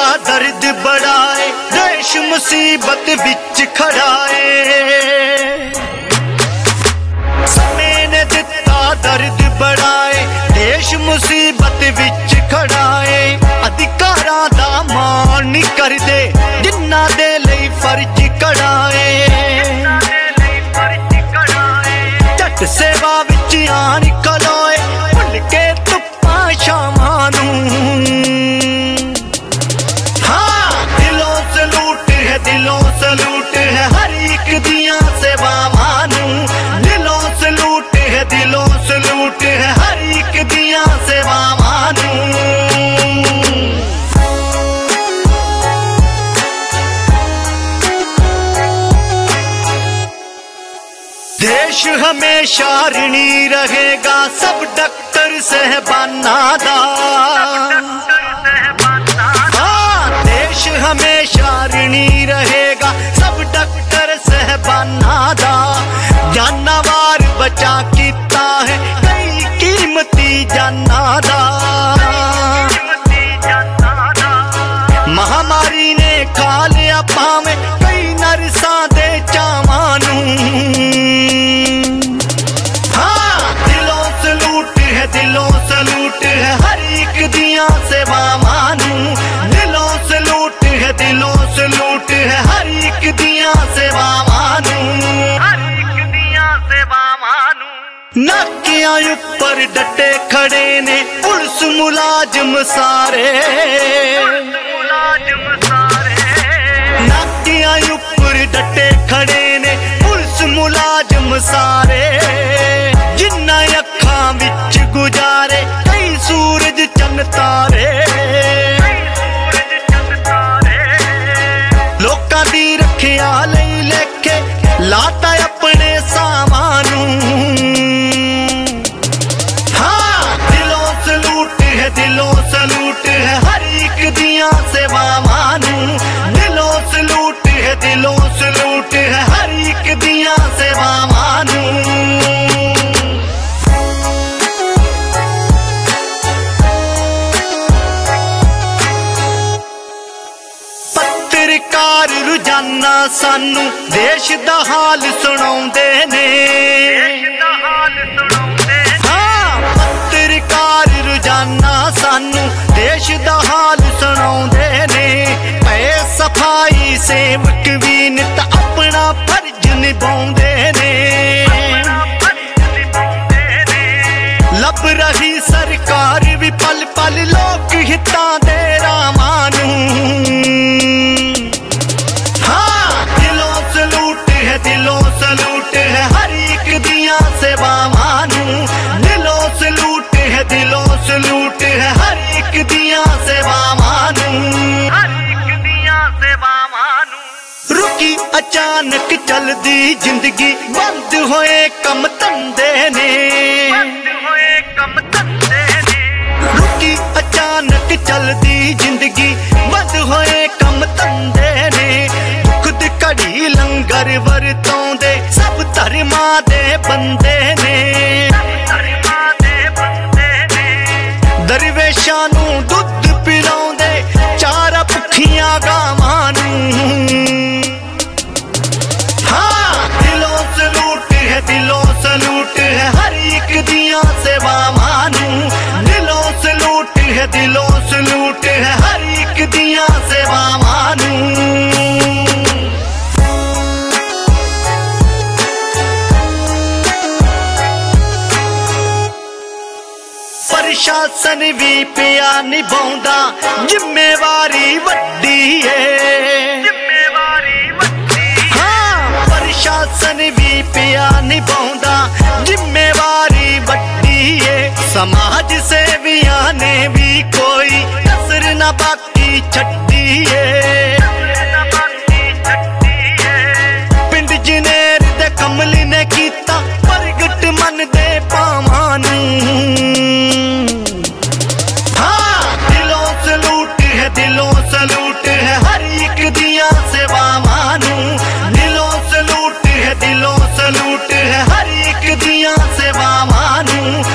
दर्द बढ़ाए, देश मुसीबत विच खड़ाए। समय ने दिता दर्द बढ़ाए, देश मुसीबत विच खड़ाए। अधिकारां दा मान नहीं करदे, जिन्हां दे लई फर्ज कढ़ाए। झट सेवा विच आन खलोए, भुल के धुप्पां छावां नूं। दिलों सलूट है हर एक दियां सेवावां नूं। दिलों सलूट है हर एक दियां सेवावां नूं। देश हमेशा ऋणी रहेगा सब डॉक्टर साहबानां दा। देश हमेशा ऋणी रहेगा सब डॉक्टर साहबानां दा। जानवर बचा कीता है कई कीमती जानां दा। महामारी ने खा लिया भावें कई नरसां दे चावां नूं। दिलों सलूट है हर एक दियां सेवावां नूं। दिलों सलूट है हर एक दियां सेवावां नूं। नाकियां उपर डटे खड़े ने पुलिस मुलाजम सारे। नाकियां उपर डटे खड़े ने पुलिस मुलाजम सारे। जिन्हां अखां विच गुजारे कई सूरज चन तारे। लोकां दी रखिया लई लेखे लाता अपने सावां नूं। दिलों सलूट है हर एक दियां सेवावां नूं। दिलों सलूट है हर एक दियां सेवावां नूं। पत्रकार रोजाना सानू देश दा हाल सुणाउंदे ने। पत्रकार रोजाना सानू देश दा हाल सुणाउंदे ने। पै सफाई सेवक भी नित अपना फर्ज निभाउंदे ने। लब रही सरकार भी पल पल लोक हितां दे रावां नूं। दिलों सलूट है हर एक दियां सेवावां नूं। दिलों सलूट है हर एक दियां सेवावां नूं। रुकी अचानक चलदी जिंदगी, बंद होए कम धंधे ने। रुकी अचानक चलदी जिंदगी, बंद होए कम धंधे ने। घड़ी लंगर वरतोंदे सब धर्मां दे बंदे ने। दरवेशां नूं दुध पिलाउंदे चारा भुखियां गावां नूं। दिलों सलूट है हर एक दियां सेवावां नूं। दिलों सलूट है हर एक दियां सेवावां नूं। प्रशासन भी पिया निभाउंदा, जिम्मेवारी वड्डी है। प्रशासन भी पिया निभाउंदा, जिम्मेवारी वड्डी है। समाज सेवियां ने भी कोई कसर ना बाकी छड्डी है। पिंड जनेर दे कमली ने कीता प्रगट मन दे पावां नूं। दिलों सलूट है हर एक दियां सेवावां नूं। दिलों सलूट है हर एक दियां सेवावां नूं।